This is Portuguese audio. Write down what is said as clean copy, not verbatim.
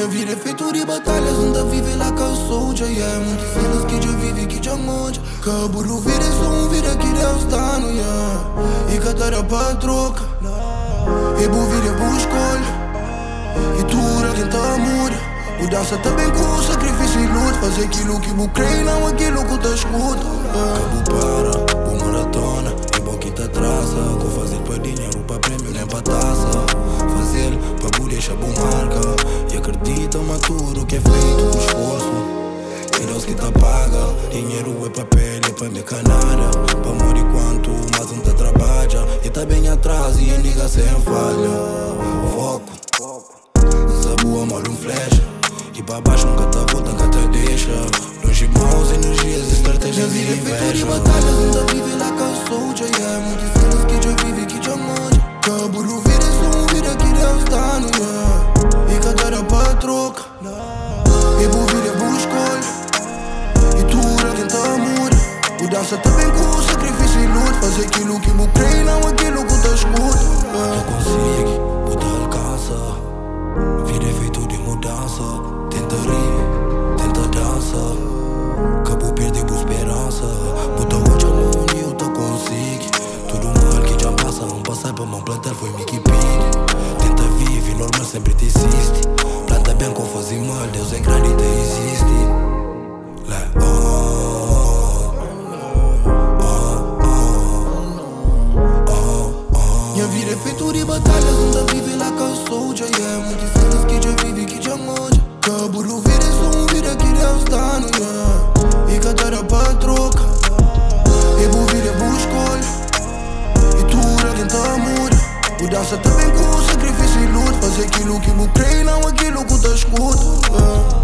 Minha vida é feita de batalhas, anda vive lá com a soldier. Yeah, muitas cenas que já vive, que já monja. Cabo do vida é só vida que Deus dá no yeah. E catara pra troca. E boa vida é boa escolha. E tu quem tá muda. Mudança também com sacrifício e luta. Fazer aquilo que eu creio, não aquilo que tu escuta. Cabo para, boa maratona. E bom que te atrasa. Com fazer pra dinheiro, pra prêmio, nem pra taça. Fazer pra boa deixa boa marca. E acredita, maturo que é feito com esforço. E Deus que te paga. Dinheiro é papel, é pra minha canada. Pra morrer quanto, mas não te trabalha. E tá bem atrás e indica sem falha. Foco, boa mole flecha. E pra baixo nunca te volta, nunca te deixa. Longe mãos, energias, estratégias e inveja. Minha vida é feita de batalhas, anda vive lá com a soldier. Yeah, muitas cenas que já vive, que já monja. Cabo do vida é só vida que Deus dá no yeah. E catara pra troca. E boa vida é boa escolha. E tu quem tá muda. Mudança também com sacrifício e luta. Fazer aquilo que eu creio, não aquilo que tu escuta. Tu consegue, tu alcança. Vida é feito de mudança. Tenta rir, tenta dança. Cabo perdeu a esperança. Bota hoje a mão e eu te consigo. Tudo mal que já passa, não passar pra mão plantar foi me que pede. Tenta viver, normal sempre te existe. Planta bem com fazer mal, Deus é grande e te existe. Minha vida é feita de batalhas, anda vive lá com a soldier. Yeah, muitas cenas que já vive, que já monja. Cabo do vida é só vida que Deus dá no yeah. E catara pra troca. E boa vida é boa escolha. E tu quem tá muda. Mudança também com sacrifício e luta. Fazer aquilo que eu creio, não aquilo que tu escuta.